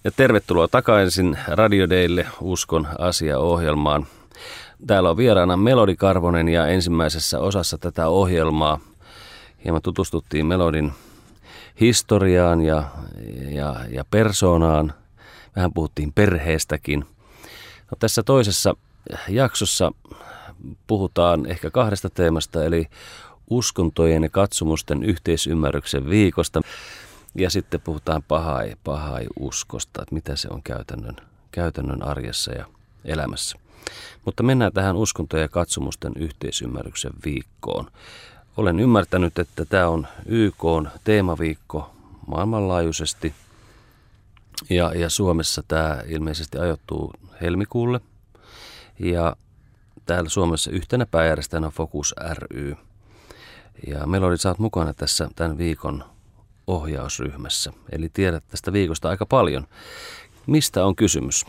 Ja tervetuloa takaisin Radio Daylle Uskon asia-ohjelmaan. Täällä on vieraana Melodi Karvonen ja ensimmäisessä osassa tätä ohjelmaa hieman tutustuttiin Melodin historiaan ja persoonaan. Vähän puhuttiin perheestäkin. No, tässä toisessa jaksossa puhutaan ehkä kahdesta teemasta, eli uskontojen ja katsomusten yhteisymmärryksen viikosta. Ja sitten puhutaan pahai uskosta, että mitä se on käytännön arjessa ja elämässä. Mutta mennään tähän uskontojen ja katsomusten yhteisymmärryksen viikkoon. Olen ymmärtänyt, että tämä on YK:n teemaviikko maailmanlaajuisesti. Ja Suomessa tämä ilmeisesti ajoittuu helmikuulle. Ja täällä Suomessa yhtenä pääjärjestäjänä on Focus ry. Ja Melodi, sä oot mukana tässä tämän viikon ohjausryhmässä. Eli tiedät tästä viikosta aika paljon. Mistä on kysymys?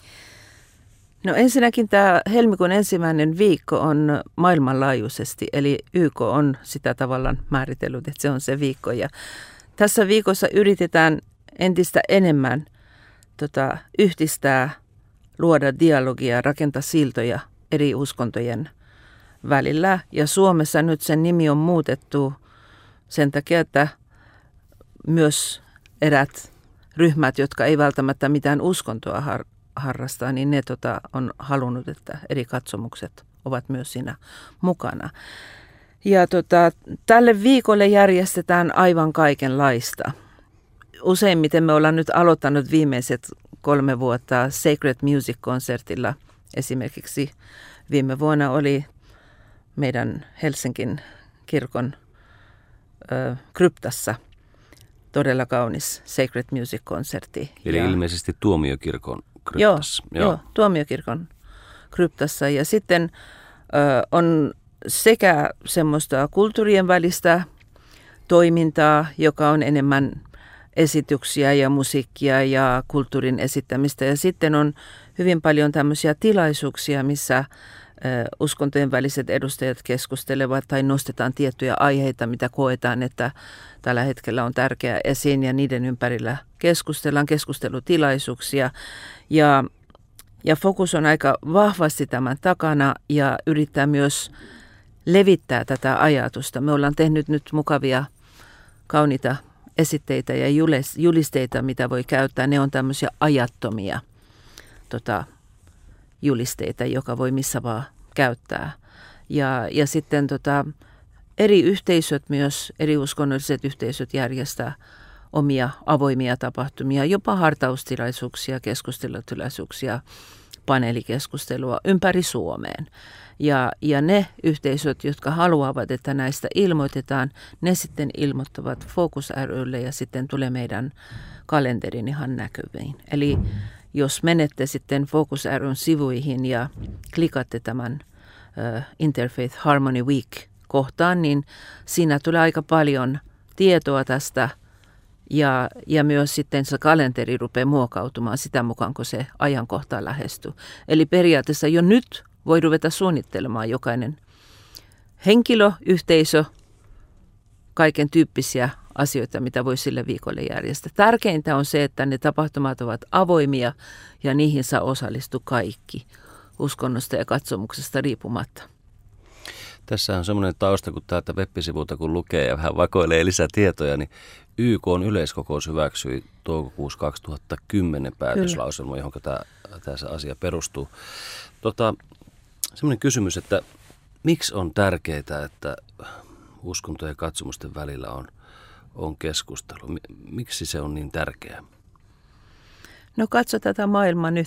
No ensinnäkin tämä helmikuun ensimmäinen viikko on maailmanlaajuisesti, eli YK on sitä tavallaan määritellyt, että se on se viikko. Ja tässä viikossa yritetään entistä enemmän yhdistää, luoda dialogia, rakentaa siltoja eri uskontojen välillä. Ja Suomessa nyt sen nimi on muutettu sen takia, että myös erät ryhmät, jotka ei välttämättä mitään uskontoa harrastaa, niin ne on halunnut, että eri katsomukset ovat myös siinä mukana. Ja tälle viikolle järjestetään aivan kaikenlaista. Useimmiten me ollaan nyt aloittanut viimeiset 3 vuotta Sacred Music-konsertilla. Esimerkiksi viime vuonna oli meidän Helsingin kirkon kryptassa todella kaunis Sacred Music-konsertti. Eli ilmeisesti Tuomiokirkon kryptassa. Joo, Tuomiokirkon kryptassa. Ja sitten on sekä semmoista kulttuurien välistä toimintaa, joka on enemmän esityksiä ja musiikkia ja kulttuurin esittämistä. Ja sitten on hyvin paljon tämmöisiä tilaisuuksia, missä uskontojen väliset edustajat keskustelevat tai nostetaan tiettyjä aiheita, mitä koetaan, että tällä hetkellä on tärkeää esiin ja niiden ympärillä keskustellaan, keskustelutilaisuuksia. Ja Focus on aika vahvasti tämän takana ja yrittää myös levittää tätä ajatusta. Me ollaan tehnyt nyt mukavia, kauniita esitteitä ja julisteita, mitä voi käyttää. Ne on tämmöisiä ajattomia julisteita, joka voi missä vaan käyttää. Ja sitten eri yhteisöt myös, eri uskonnolliset yhteisöt järjestää omia avoimia tapahtumia, jopa hartaustilaisuuksia, keskustelutilaisuuksia, paneelikeskustelua ympäri Suomeen. Ja ne yhteisöt, jotka haluavat, että näistä ilmoitetaan, ne sitten ilmoittavat Focus ry:lle ja sitten tulee meidän kalenterin ihan näkyviin. Eli jos menette sitten Focus ry:n sivuihin ja klikatte tämän Interfaith Harmony Week-kohtaan, niin siinä tulee aika paljon tietoa tästä ja myös sitten se kalenteri rupeaa muokautumaan sitä mukaan, kun se ajankohta lähestyy. Eli periaatteessa jo nyt voi ruveta suunnittelemaan jokainen henkilö, yhteisö, kaiken tyyppisiä asioita, mitä voi sille viikolle järjestää. Tärkeintä on se, että ne tapahtumat ovat avoimia ja niihin saa osallistua kaikki uskonnosta ja katsomuksesta riippumatta. Tässä on semmoinen tausta, kun täältä web-sivulta kun lukee ja vähän vakoilee lisätietoja, niin YK:n yleiskokous hyväksyi toukokuussa 2010 päätöslauselman, johon tämä asia perustuu. Semmoinen kysymys, että miksi on tärkeää, että uskontojen ja katsomusten välillä on keskustelu? Miksi se on niin tärkeää? No katso tätä maailmaa nyt.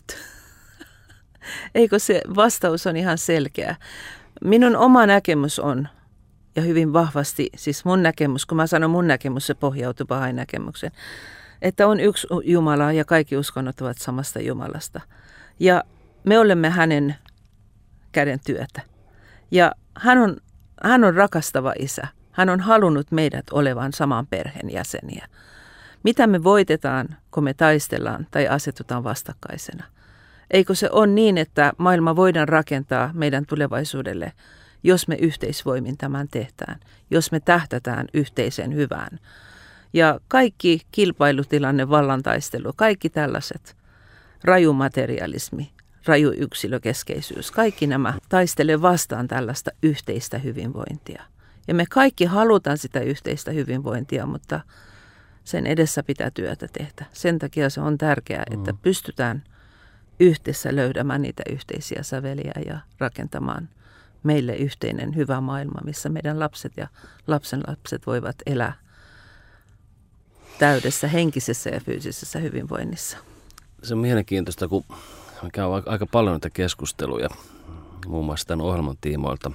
Eikö se vastaus on ihan selkeä? Minun oma näkemys on, ja hyvin vahvasti, siis mun näkemys, kun mä sanon mun näkemys, se pohjautuu pahai näkemykseen, että on yksi Jumala ja kaikki uskonnot ovat samasta Jumalasta. Ja me olemme hänen käden työtä. Ja hän on rakastava isä. Hän on halunnut meidät olevan saman perheen jäseniä. Mitä me voitetaan, kun me taistellaan tai asetutaan vastakkaisena? Eikö se ole niin, että maailma voidaan rakentaa meidän tulevaisuudelle, jos me yhteisvoimin tämän tehdään, jos me tähtätään yhteiseen hyvään. Ja kaikki kilpailutilanne, vallantaistelu, kaikki tällaiset, raju materialismi, raju yksilökeskeisyys, kaikki nämä taistelee vastaan tällaista yhteistä hyvinvointia. Ja me kaikki halutaan sitä yhteistä hyvinvointia, mutta sen edessä pitää työtä tehdä. Sen takia se on tärkeää, että pystytään yhdessä löydämään niitä yhteisiä säveliä ja rakentamaan meille yhteinen hyvä maailma, missä meidän lapset ja lapsenlapset voivat elää täydessä henkisessä ja fyysisessä hyvinvoinnissa. Se on mielenkiintoista, kun me käydään aika paljon näitä keskusteluja, muun muassa tämän ohjelman tiimoilta.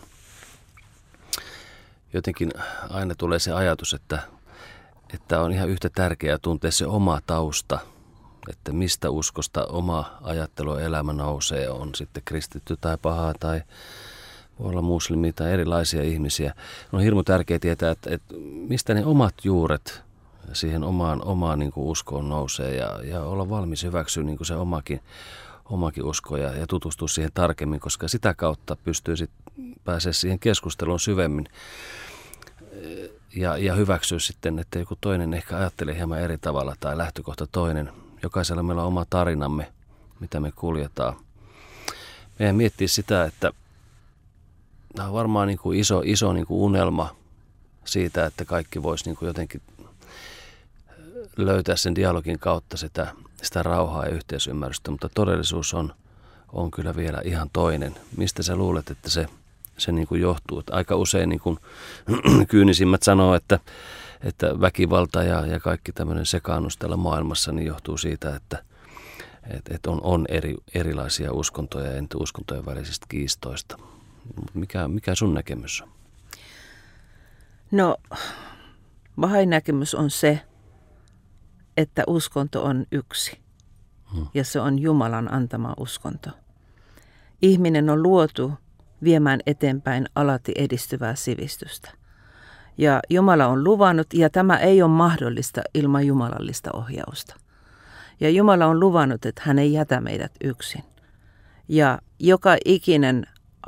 Jotenkin aina tulee se ajatus, että on ihan yhtä tärkeää tuntea se oma tausta, että mistä uskosta oma ajattelu ja elämä nousee, on sitten kristitty tai paha tai voi olla muslimi tai erilaisia ihmisiä. On hirmu tärkeää tietää, että mistä ne omat juuret siihen omaan niin kuin uskoon nousee ja olla valmis hyväksyä niin kuin se omakin usko ja tutustua siihen tarkemmin, koska sitä kautta pystyy sitten pääsee siihen keskusteluun syvemmin ja hyväksyä sitten, että joku toinen ehkä ajattelee hieman eri tavalla tai lähtökohta toinen. Jokaisella meillä on oma tarinamme, mitä me kuljetaan. Meidän miettii sitä, että tämä on varmaan niin kuin iso niin kuin unelma siitä, että kaikki voisi niin kuin jotenkin löytää sen dialogin kautta sitä rauhaa ja yhteisymmärrystä, mutta todellisuus on kyllä vielä ihan toinen. Mistä sä luulet, että se niin kuin johtuu? Että aika usein niin kuin kyynisimmät sanoo, että väkivalta ja kaikki tämmöinen sekaannus tällä maailmassa niin johtuu siitä, että on erilaisia uskontoja ja uskontojen välisistä kiistoista. Mikä sun näkemys on? No, Bahain näkemys on se, että uskonto on yksi ja se on Jumalan antama uskonto. Ihminen on luotu viemään eteenpäin alati edistyvää sivistystä. Ja Jumala on luvannut, ja tämä ei ole mahdollista ilman jumalallista ohjausta. Ja Jumala on luvannut, että hän ei jätä meidät yksin. Ja joka ikinen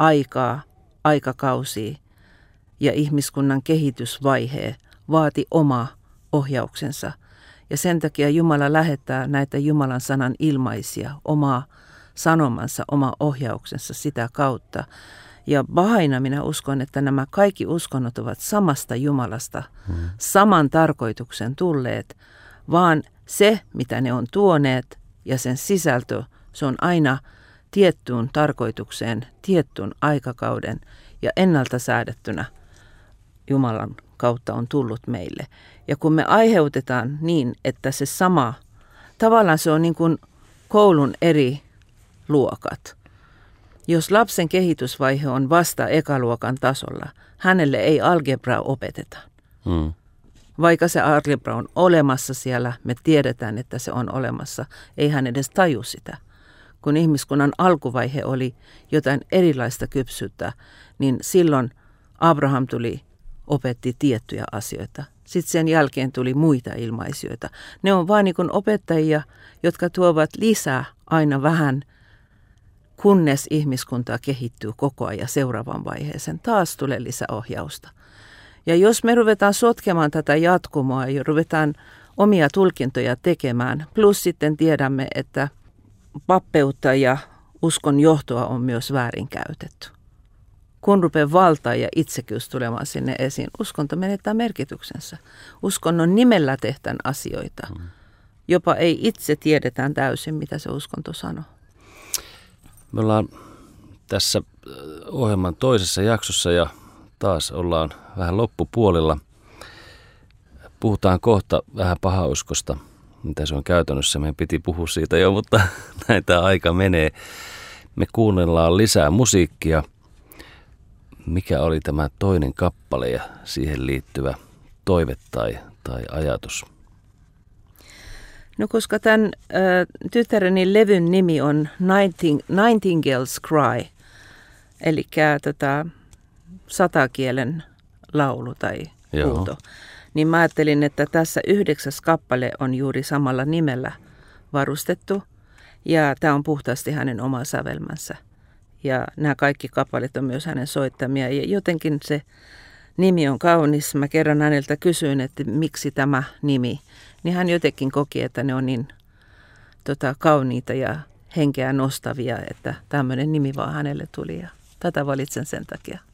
aikakausi ja ihmiskunnan kehitysvaihe vaati oma ohjauksensa. Ja sen takia Jumala lähettää näitä Jumalan sanan ilmaisia, omaa sanomansa, oma ohjauksensa sitä kautta. Ja Bahaina minä uskon, että nämä kaikki uskonnot ovat samasta Jumalasta, saman tarkoituksen tulleet, vaan se, mitä ne on tuoneet ja sen sisältö, se on aina tiettyyn tarkoitukseen, tiettyyn aikakauden ja ennalta säädettynä Jumalan kautta on tullut meille. Ja kun me aiheutetaan niin, että se sama, tavallaan se on niin kuin koulun eri luokat. Jos lapsen kehitysvaihe on vasta ekaluokan tasolla, hänelle ei algebraa opeteta. Vaikka se algebra on olemassa siellä, me tiedetään, että se on olemassa. Ei hän edes taju sitä. Kun ihmiskunnan alkuvaihe oli jotain erilaista kypsyyttä, niin silloin Abraham opetti tiettyjä asioita. Sitten sen jälkeen tuli muita ilmaisijoita. Ne on vain niin kuin opettajia, jotka tuovat lisää aina vähän, kunnes ihmiskunta kehittyy koko ajan seuraavan vaiheeseen. Taas tulee lisäohjausta. Ja jos me ruvetaan sotkemaan tätä jatkumoa ja ruvetaan omia tulkintoja tekemään, plus sitten tiedämme, että pappeutta ja uskon johtoa on myös väärinkäytetty. Kun rupeaa valta ja itsekyys tulemaan sinne esiin, uskonto menettää merkityksensä. Uskonnon nimellä tehdään asioita. Jopa ei itse tiedetään täysin, mitä se uskonto sanoo. Me ollaan tässä ohjelman toisessa jaksossa ja taas ollaan vähän loppupuolella. Puhutaan kohta vähän pahauskosta, mitä se on käytännössä. Meidän piti puhua siitä jo, mutta näitä aika menee. Me kuunnellaan lisää musiikkia. Mikä oli tämä toinen kappale ja siihen liittyvä toive tai ajatus? No koska tämän tyttäreni levyn nimi on Nightingale's Cry, eli satakielen laulu tai huuto, niin mä ajattelin, että tässä 9. kappale on juuri samalla nimellä varustettu ja tämä on puhtaasti hänen oma sävelmänsä. Ja nämä kaikki kappaleet on myös hänen soittamia ja jotenkin se nimi on kaunis. Mä kerran häneltä kysyin, että miksi tämä nimi. Niin hän jotenkin koki, että ne on niin kauniita ja henkeä nostavia, että tämmöinen nimi vaan hänelle tuli ja tätä valitsen sen takia.